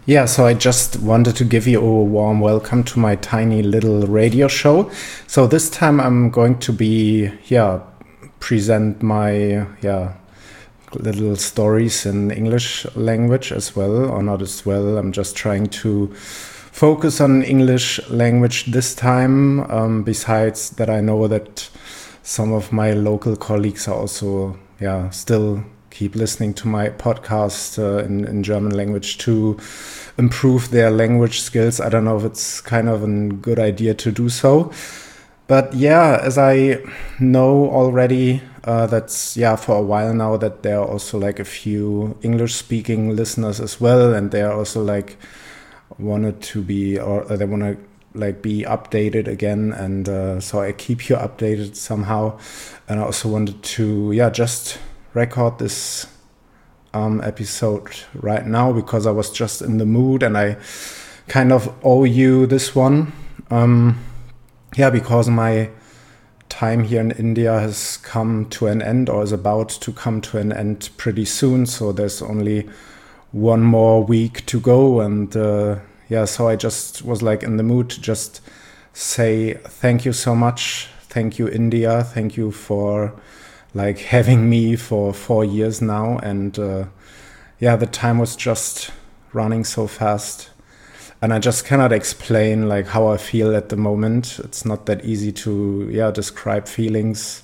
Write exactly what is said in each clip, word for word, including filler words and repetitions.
Yeah, so I just wanted to give you a warm welcome to my tiny little radio show. So this time I'm going to be, yeah, present my, yeah, little stories in English language as well, or not as well. I'm just trying to focus on English language this time. Um, besides that, I know that some of my local colleagues are also, yeah, still keep listening to my podcast uh, in, in German language to improve their language skills. I don't know if it's kind of a good idea to do so. But yeah, as I know already, uh, that's, yeah, for a while now that there are also like a few English speaking listeners as well. And they are also like wanted to be, or they want to like be updated again. And uh, so I keep you updated somehow. And I also wanted to, yeah, just record this um, episode right now because I was just in the mood and I kind of owe you this one. Um, yeah, because my time here in India has come to an end or is about to come to an end pretty soon. So there's only one more week to go. And uh, yeah, so I just was like in the mood to just say thank you so much. Thank you, India. Thank you for like having me for four years now. And uh, yeah, the time was just running so fast. And I just cannot explain like how I feel at the moment. It's not that easy to, yeah, describe feelings.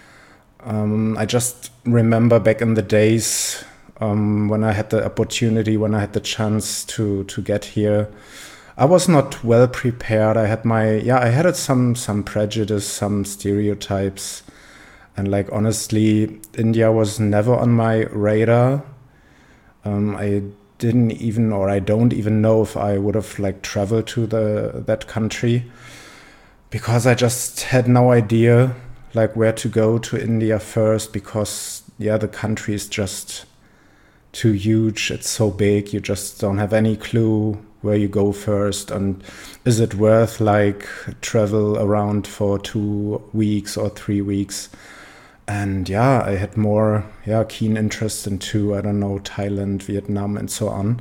Um, I just remember back in the days um, when I had the opportunity, when I had the chance to, to get here. I was not well prepared. I had my, yeah, I had some, some prejudice, some stereotypes. And like, honestly, India was never on my radar. Um, I didn't even, or I don't even know if I would have like traveled to the that country because I just had no idea like where to go to India first because, yeah, the country is just too huge. It's so big. You just don't have any clue where you go first. And is it worth like travel around for two weeks or three weeks? And yeah, I had more, yeah, keen interest into, I don't know, Thailand, Vietnam, and so on.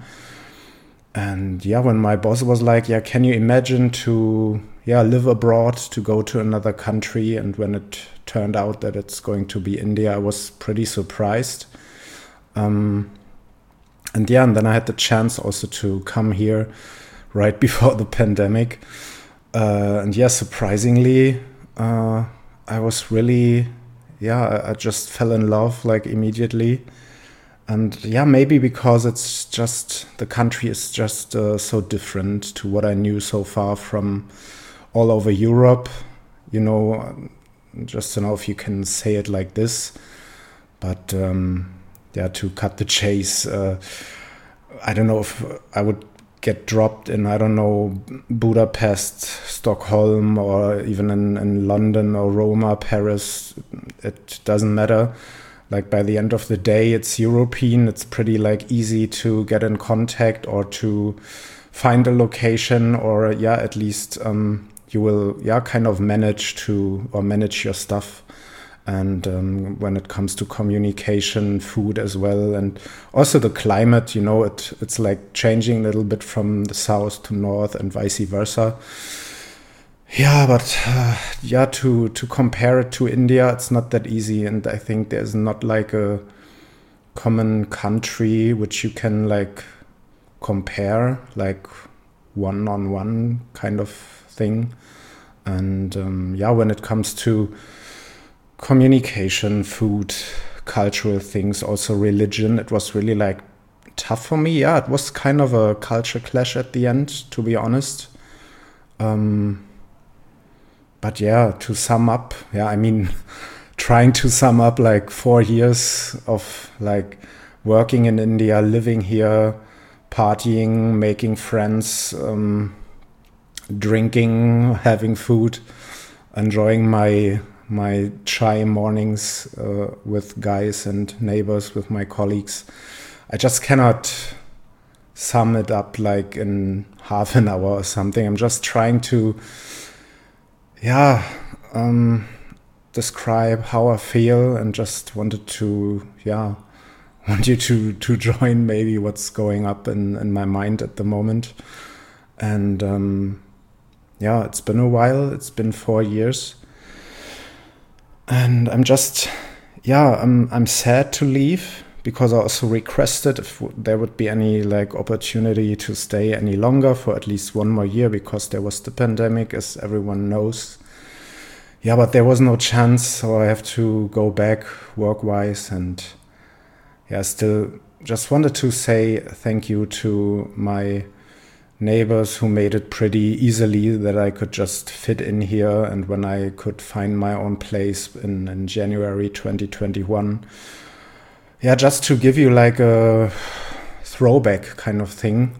And yeah, when my boss was like, yeah, can you imagine to, yeah, live abroad, to go to another country? And when it turned out that it's going to be India, I was pretty surprised. Um, and yeah, and then I had the chance also to come here right before the pandemic. Uh, and yeah, surprisingly, uh, I was really... yeah, I just fell in love like immediately. And yeah, maybe because it's just, the country is just uh, so different to what I knew so far from all over Europe. You know, just to know if you can say it like this. But um, yeah, to cut the chase, uh, I don't know if I would get dropped in, I don't know, Budapest, Stockholm, or even in, in London or Roma, Paris. It doesn't matter. Like by the end of the day, it's European. It's pretty like easy to get in contact or to find a location, or yeah, at least um, you will yeah kind of manage to or manage your stuff. And um, when it comes to communication, food as well, and also the climate, you know, it it's like changing a little bit from the south to north and vice versa. Yeah, but uh, yeah, to to compare it to India, it's not that easy, and I think there's not like a common country which you can like compare, like one on one kind of thing. And um, yeah, when it comes to communication, food, cultural things, also religion, it was really like tough for me. Yeah, it was kind of a culture clash at the end, to be honest. Um, but yeah, to sum up, yeah, I mean, trying to sum up like four years of like working in India, living here, partying, making friends, um, drinking, having food, enjoying my my chai mornings uh, with guys and neighbors, with my colleagues. I just cannot sum it up like in half an hour or something. I'm just trying to, yeah, um, describe how I feel, and just wanted to, yeah, want you to to join maybe what's going up in, in my mind at the moment. And um, yeah, it's been a while. It's been four years. And I'm just, yeah, I'm I'm sad to leave, because I also requested if there would be any like opportunity to stay any longer for at least one more year, because there was the pandemic, as everyone knows. Yeah, but there was no chance, so I have to go back work-wise. And yeah, still just wanted to say thank you to my neighbors who made it pretty easily that I could just fit in here. And when I could find my own place in, in January twenty twenty-one, yeah, just to give you like a throwback kind of thing.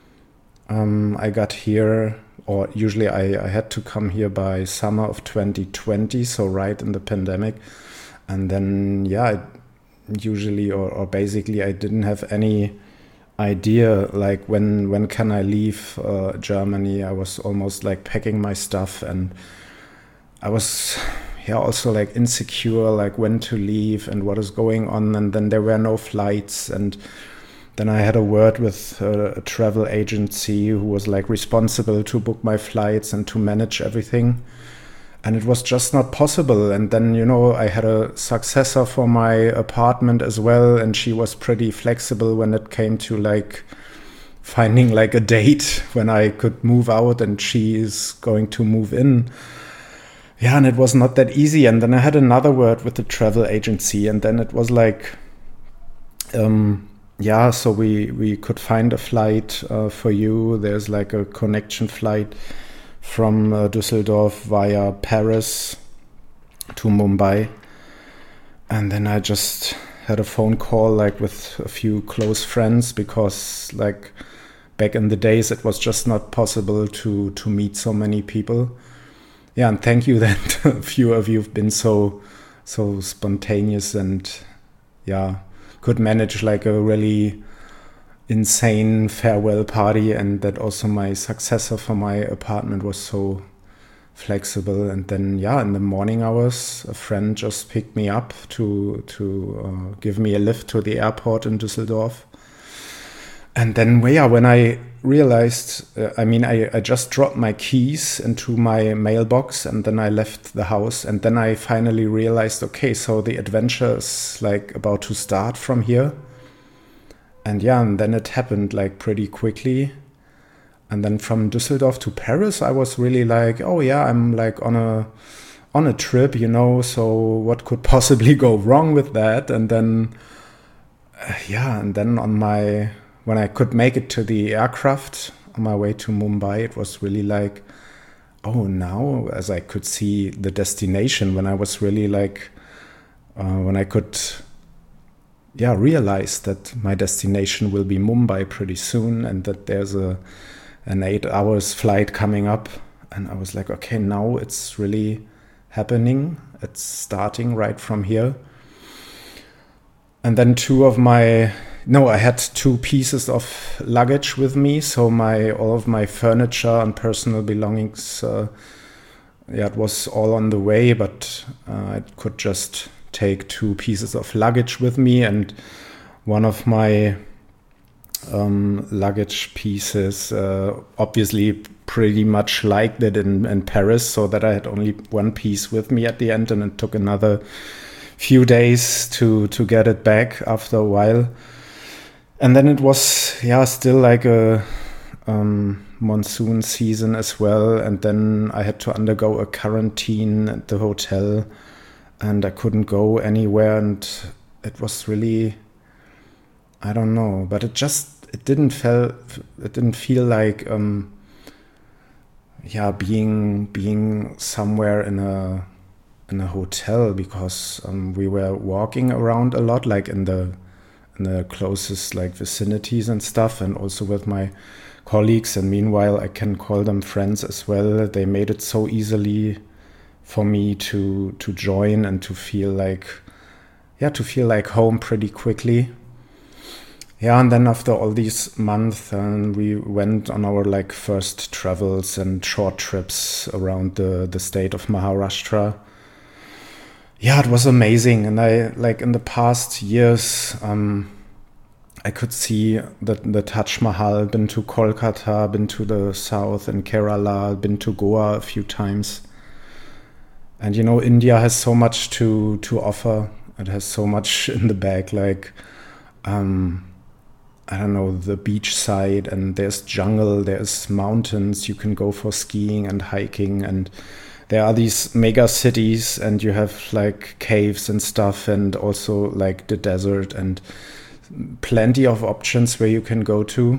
Um, I got here, or usually I, I had to come here by summer of twenty twenty, so right in the pandemic. And then, yeah, I usually or, or basically I didn't have any idea like when when can I leave uh, Germany. I was almost like packing my stuff, and I was yeah also like insecure like when to leave and what is going on. And then there were no flights, and then I had a word with uh, a travel agency who was like responsible to book my flights and to manage everything. And it was just not possible. And then, you know, I had a successor for my apartment as well, and she was pretty flexible when it came to like finding like a date when I could move out and she is going to move in. Yeah, and it was not that easy. And then I had another word with the travel agency, and then it was like, um, yeah, so we, we could find a flight uh, for you. There's like a connection flight from uh, Düsseldorf via Paris to Mumbai. And then I just had a phone call like with a few close friends, because like back in the days it was just not possible to to meet so many people. Yeah, and thank you that a few of you have been so so spontaneous and yeah could manage like a really insane farewell party, and that also my successor for my apartment was so flexible. And then yeah, in the morning hours a friend just picked me up to to uh, give me a lift to the airport in Düsseldorf. And then yeah, when I realized uh, I mean I, I just dropped my keys into my mailbox, and then I left the house, and then I finally realized, okay, so the adventure is like about to start from here. And yeah, and then it happened like pretty quickly. And then from Düsseldorf to Paris, I was really like, oh yeah, I'm like on a on a trip, you know, so what could possibly go wrong with that? And then, uh, yeah, and then on my, when I could make it to the aircraft on my way to Mumbai, it was really like, oh, now as I could see the destination, when I was really like, uh, when I could yeah, realize that my destination will be Mumbai pretty soon, and that there's a an eight hours flight coming up. And I was like, okay, now it's really happening. It's starting right from here. And then two of my, no, I had two pieces of luggage with me. So my all of my furniture and personal belongings, uh, yeah, it was all on the way, but uh, I could just take two pieces of luggage with me. And one of my um, luggage pieces uh, obviously pretty much liked it in, in Paris, so that I had only one piece with me at the end, and it took another few days to to get it back after a while. And then it was yeah still like a um, monsoon season as well, and then I had to undergo a quarantine at the hotel, and I couldn't go anywhere, and it was really, I don't know, but it just it didn't feel it didn't feel like um, yeah being being somewhere in a in a hotel, because um, we were walking around a lot, like in the in the closest like vicinities and stuff, and also with my colleagues. And meanwhile, I can call them friends as well. They made it so easily for me to to join and to feel like yeah to feel like home pretty quickly. Yeah, and then after all these months, um, we went on our like first travels and short trips around the the state of Maharashtra. Yeah, it was amazing. And I like in the past years, um, I could see the, the Taj Mahal, been to Kolkata, been to the south in Kerala, been to Goa a few times. And, you know, India has so much to, to offer. It has so much in the bag, like, um, I don't know, the beach side, and there's jungle, there's mountains, you can go for skiing and hiking, and there are these mega cities, and you have like caves and stuff, and also like the desert, and plenty of options where you can go to.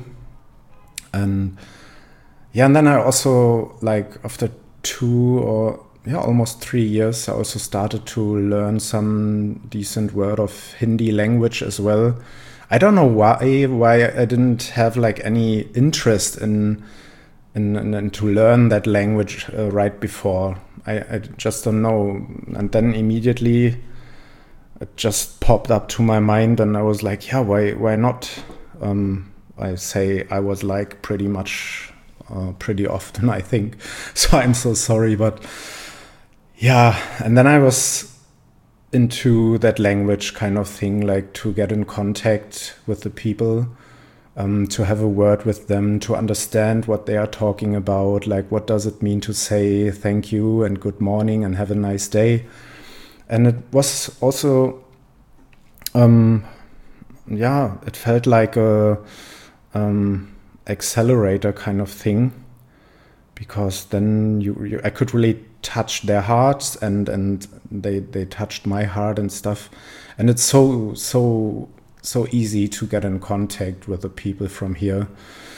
And yeah, and then I also, like, after two or yeah, almost three years, I also started to learn some decent word of Hindi language as well. I don't know why why I didn't have like any interest in in, in, in to learn that language uh, right before. I, I just don't know. And then immediately it just popped up to my mind, and I was like, yeah, why why not? Um, I say I was like pretty much uh, pretty often, I think. So I'm so sorry, but yeah. And then I was into that language kind of thing, like to get in contact with the people, um, to have a word with them, to understand what they are talking about, like what does it mean to say thank you and good morning and have a nice day. And it was also, um, yeah, it felt like a um, accelerator kind of thing, because then you, you I could really touch their hearts, and and they they touched my heart and stuff. And it's so so so easy to get in contact with the people from here.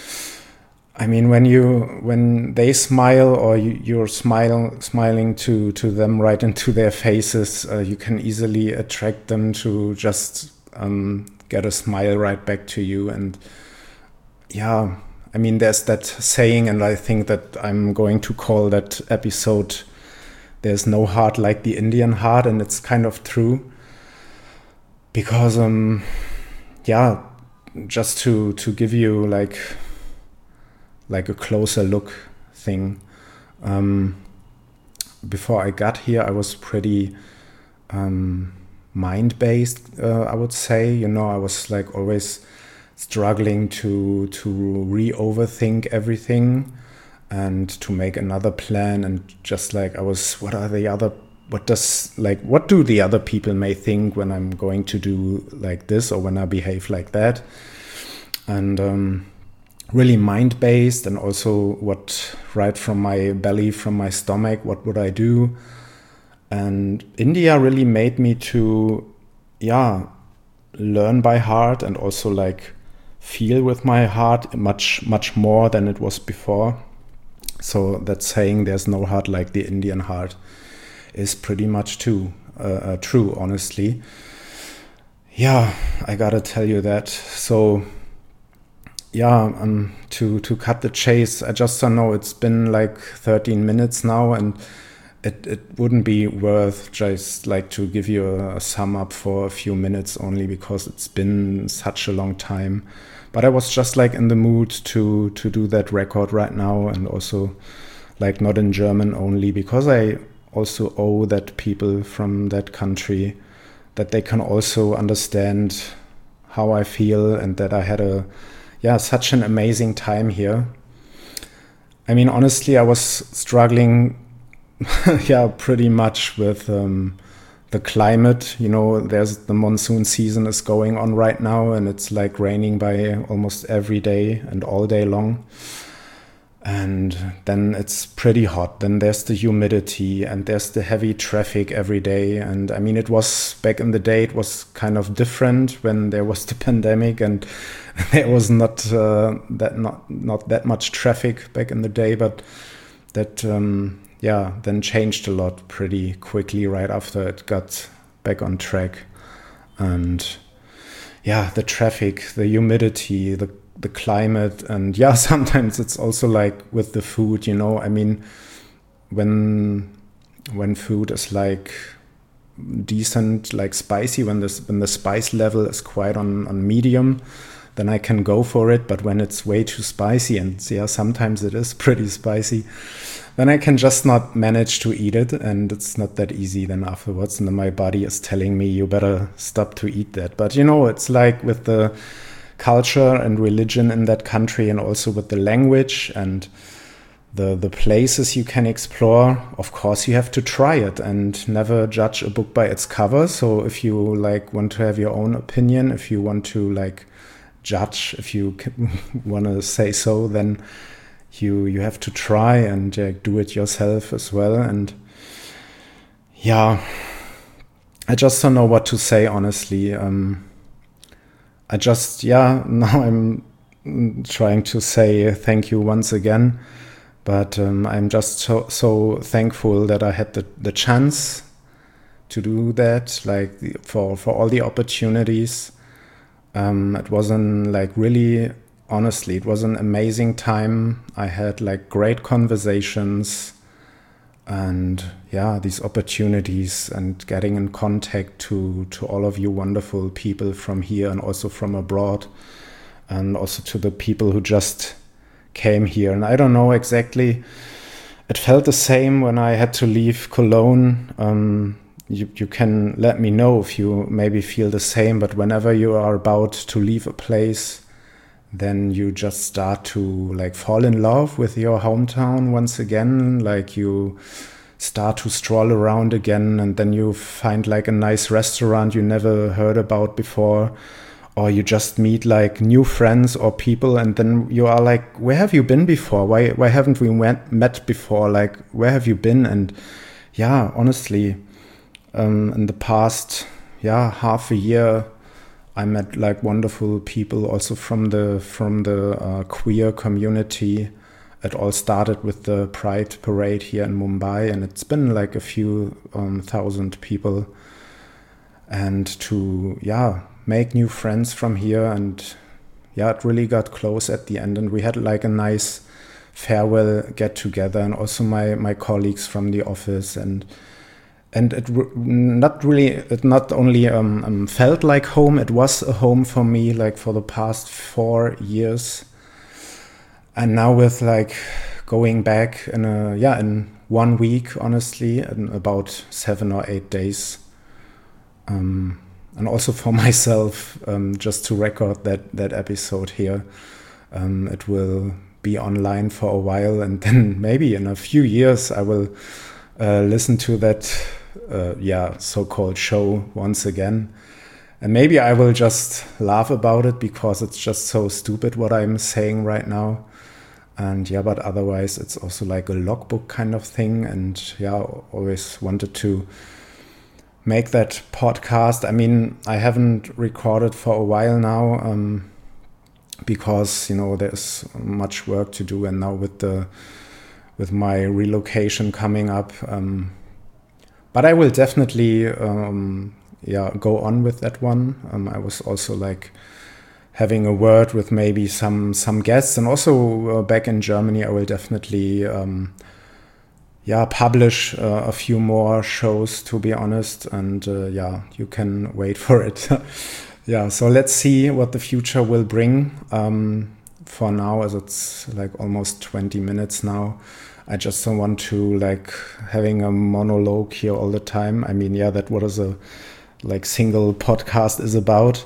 I mean, when you when they smile, or you, you're smile smiling to to them right into their faces, uh, you can easily attract them to just um, get a smile right back to you. And yeah, I mean, there's that saying, and I think that I'm going to call that episode "There's no heart like the Indian heart," and it's kind of true. Because, um, yeah, just to to give you like like a closer look thing. Um, before I got here, I was pretty um, mind-based, uh, I would say. You know, I was like always struggling to to re-overthink everything and to make another plan, and just like I was, what are the other, what does like what do the other people may think when I'm going to do like this, or when I behave like that, and um, really mind-based, and also what right from my belly, from my stomach, what would I do? And India really made me to, yeah, learn by heart, and also like feel with my heart much, much more than it was before. So that saying, "There's no heart like the Indian heart," is pretty much too uh, uh, true, honestly. Yeah, I gotta tell you that. So yeah, um, to to cut the chase, I just don't know. It's been like thirteen minutes now, and it it wouldn't be worth just like to give you a, a sum up for a few minutes only, because it's been such a long time. But I was just like in the mood to to do that record right now, and also like not in German only, because I also owe that people from that country that they can also understand how I feel, and that I had a yeah such an amazing time here. I mean, honestly, I was struggling yeah pretty much with um, the climate. You know, there's the monsoon season is going on right now, and it's like raining by almost every day and all day long. And then it's pretty hot. Then there's the humidity, and there's the heavy traffic every day. And I mean, it was back in the day, it was kind of different when there was the pandemic, and there was not uh, that not not that much traffic back in the day. But that um, yeah, then changed a lot pretty quickly right after it got back on track. And yeah, the traffic, the humidity, the the climate, and yeah, sometimes it's also like with the food, you know. I mean, when when food is like decent, like spicy, when this when the spice level is quite on on medium, then I can go for it. But when it's way too spicy, and yeah, sometimes it is pretty spicy, then I can just not manage to eat it, and it's not that easy then afterwards. And then my body is telling me, you better stop to eat that. But you know, it's like with the culture and religion in that country, and also with the language and the the places you can explore. Of course, you have to try it and never judge a book by its cover. So if you like want to have your own opinion, if you want to like judge, if you want to say so, then you you have to try and uh, do it yourself as well. And yeah, I just don't know what to say, honestly. Um, I just, yeah, now I'm trying to say thank you once again. But um, I'm just so, so thankful that I had the, the chance to do that, like the, for, for all the opportunities. Um, it was an like really, honestly, it was an amazing time. I had like great conversations and yeah, these opportunities and getting in contact to, to all of you wonderful people from here and also from abroad, and also to the people who just came here. And I don't know exactly, it felt the same when I had to leave Cologne. Um, you, you can let me know if you maybe feel the same, but whenever you are about to leave a place, then you just start to like fall in love with your hometown once again. Like you start to stroll around again, and then you find like a nice restaurant you never heard about before, or you just meet like new friends or people, and then you are like, where have you been before? Why why haven't we met, met before? Like, where have you been? And yeah, honestly, um, in the past, yeah, half a year, I met like wonderful people also from the from the uh, queer community. It all started with the Pride Parade here in Mumbai, and it's been like a few um, thousand people. And to, yeah, make new friends from here, and yeah, it really got close at the end, and we had like a nice farewell get together, and also my my colleagues from the office, and and it not really it not only um, um, felt like home, it was a home for me like for the past four years, and now with like going back in a yeah in one week, honestly, in about seven or eight days. Um, And also for myself, um, just to record that, that episode here, um, it will be online for a while, and then maybe in a few years I will uh, listen to that, uh, yeah, so-called show once again, and maybe I will just laugh about it because it's just so stupid what I'm saying right now, and yeah, but otherwise it's also like a logbook kind of thing, and yeah, always wanted to make that podcast. I mean, I haven't recorded for a while now um, because, you know, there's much work to do, and now with the with my relocation coming up, um, but I will definitely um, yeah go on with that one. Um, I was also like having a word with maybe some some guests, and also uh, back in Germany, I will definitely um, yeah, publish uh, a few more shows, to be honest, and uh, yeah, you can wait for it. Yeah, so let's see what the future will bring. Um, for now, as it's like almost twenty minutes now, I just don't want to like having a monologue here all the time. I mean, yeah, that what is a like single podcast is about.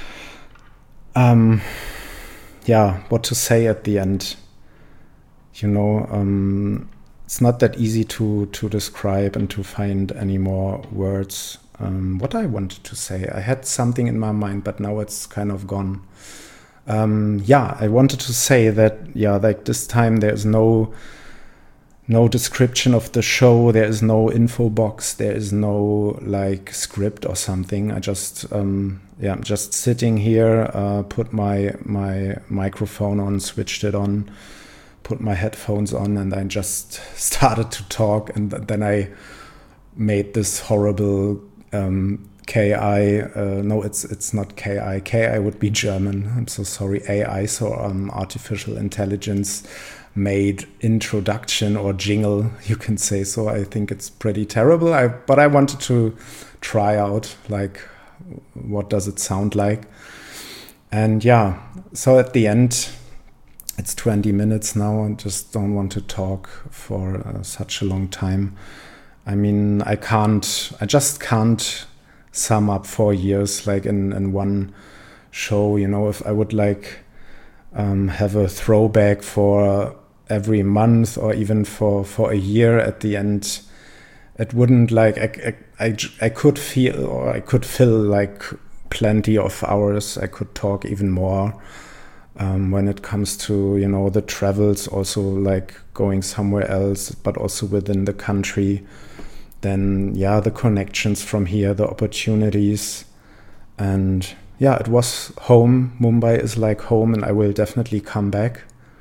Um, yeah, what to say at the end, you know, um, it's not that easy to to describe and to find any more words. Um, what I wanted to say, I had something in my mind, but now it's kind of gone. Um, yeah, I wanted to say that, yeah, like this time there is no no description of the show. There is no info box. There is no like script or something. I just, um, yeah, I'm just sitting here, uh, put my my microphone on, switched it on, put my headphones on, and I just started to talk, and then I made this horrible um, K I. Uh, no, it's it's not K I. K I would be German. I'm so sorry. A I, so um, artificial intelligence made introduction or jingle, you can say so. I think it's pretty terrible. I but I wanted to try out like what does it sound like, and yeah. So at the end, it's twenty minutes now. I just don't want to talk for uh, such a long time. I mean, I can't, I just can't sum up four years like in, in one show, you know, if I would like um, have a throwback for every month or even for, for a year at the end, it wouldn't like, I, I, I, I could feel or I could fill like plenty of hours. I could talk even more. Um, when it comes to, you know, the travels, also like going somewhere else, but also within the country, then yeah, the connections from here, the opportunities. And yeah, it was home. Mumbai is like home, and I will definitely come back.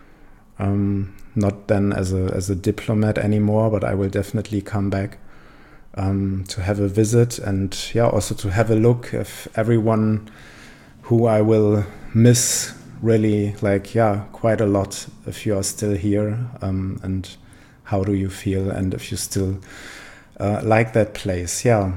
Um, not then as a as a diplomat anymore, but I will definitely come back um, to have a visit, and yeah, also to have a look if everyone who I will miss really, like, yeah, quite a lot, if you are still here, um, and how do you feel, and if you still uh, like that place. Yeah.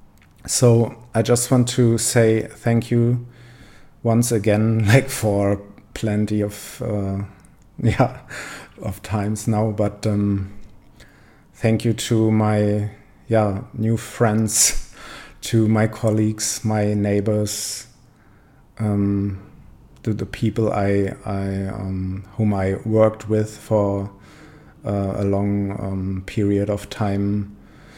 So I just want to say thank you once again, like for plenty of uh, yeah of times now, but um, thank you to my yeah new friends, to my colleagues, my neighbors, um, to the people I, I um, whom I worked with for uh, a long um, period of time.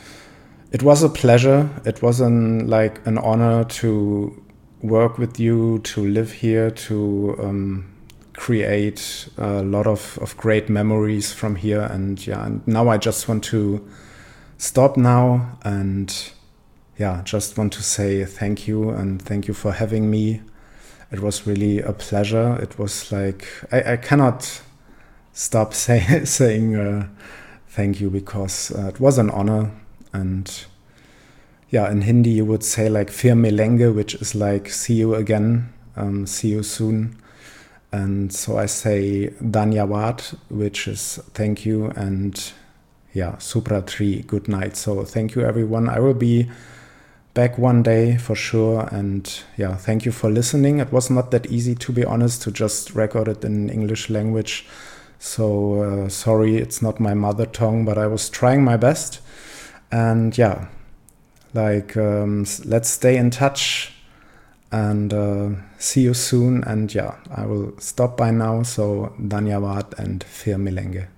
It was a pleasure. It was an like an honor to work with you, to live here, to um, create a lot of, of great memories from here. And yeah, and now I just want to stop now and yeah, just want to say thank you, and thank you for having me. It was really a pleasure. It was like, I, I cannot stop say, saying uh, thank you, because uh, it was an honor. And yeah, in Hindi you would say like Fir milenge, which is like see you again, um, see you soon. And so I say Dhanyawad, which is thank you, and yeah, Supratri, good night. So thank you everyone. I will be back one day for sure, and yeah, thank you for listening. It was not that easy, to be honest, to just record it in English language, so uh, sorry, it's not my mother tongue, but I was trying my best. And yeah, like um, let's stay in touch, and uh, see you soon. And yeah, I will stop by now. So Dhanyawad and Fir milenge.